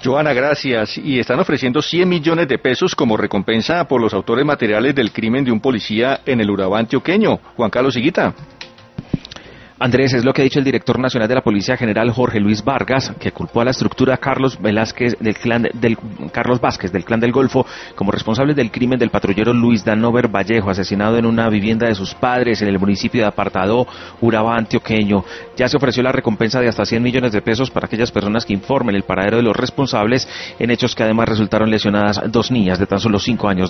Joana, gracias. Y están ofreciendo 100 millones de pesos como recompensa por los autores materiales del crimen de un policía en el Urabá antioqueño. Juan Carlos Higuita. Andrés, es lo que ha dicho el director nacional de la Policía General Jorge Luis Vargas, que culpó a la estructura Carlos Vázquez del Clan del Golfo como responsable del crimen del patrullero Luis Danover Vallejo, asesinado en una vivienda de sus padres en el municipio de Apartadó, Urabá antioqueño. Ya se ofreció la recompensa de hasta 100 millones de pesos para aquellas personas que informen el paradero de los responsables en hechos que además resultaron lesionadas 2 niñas de tan solo 5 años.